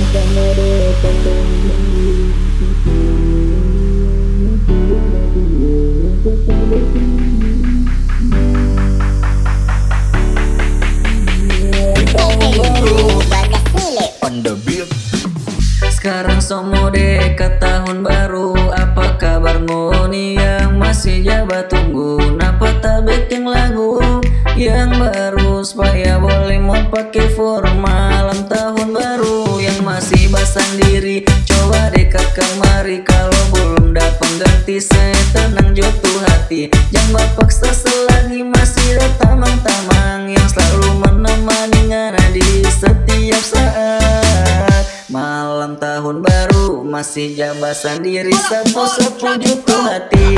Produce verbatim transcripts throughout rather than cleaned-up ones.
Sekarang somode ke tahun baru, apa kabarmu nih yang masih jabat tunggu? Napa tak bikin lagu yang baru supaya boleh mau pakai formal malam tahun baru yang masih basah diri? Coba dekat kemari, kalau belum dapat pengganti saya tenang jatuh hati. Jangan paksa selagi masih ada tamang-tamang yang selalu menemani ngana di setiap saat. Malam tahun baru masih jabat sendiri, sapu-sapu jatuh hati.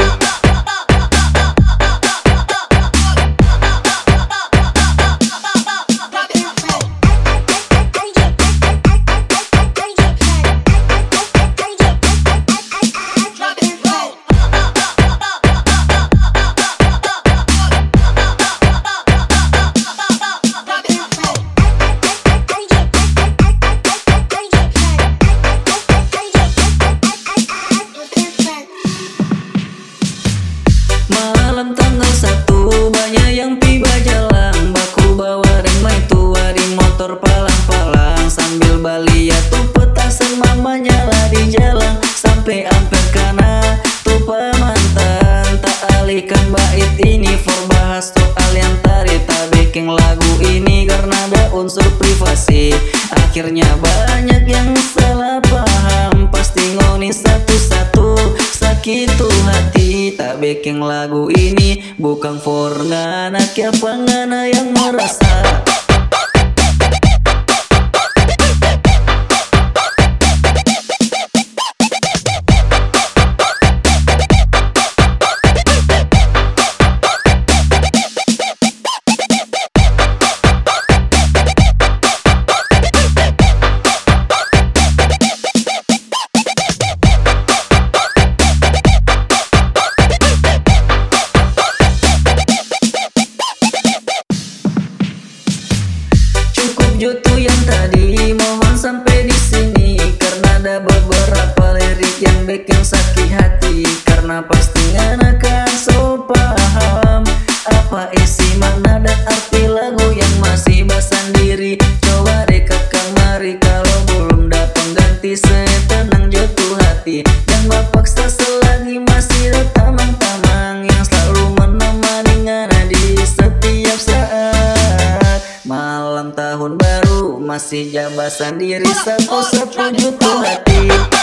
Malam tanggal satu banyak yang tiba jalan, baku bawa remai tua di motor palang-palang, sambil balia tuh petasan mama nyala di jalan, sampai hampir kena tupa mantan. Tak alihkan bait ini for bahas soal yang tadi, tak bikin lagu ini karena ada unsur privasi. Akhirnya banyak yang salah paham, pasti ngoni satu-satu sakit tuh hati. Tak bikin lagu ini bukan for ngana, siapa ngana yang merasa. Jutu yang tadi mohon sampai di sini, karena ada beberapa lirik yang bikin sakit hati. Karena pasti ngana kan so paham apa isi makna dan arti lagu yang masih basah diri. Coba dekat kemari, kalau belum dapat pengganti saya tenang jatuh hati. Jangan paksa selagi masih ada tamang-tamang yang selalu menemani ngana di setiap saat. Malam tahun baru masih jabat sendiri, sapu-sapu jatuh hati.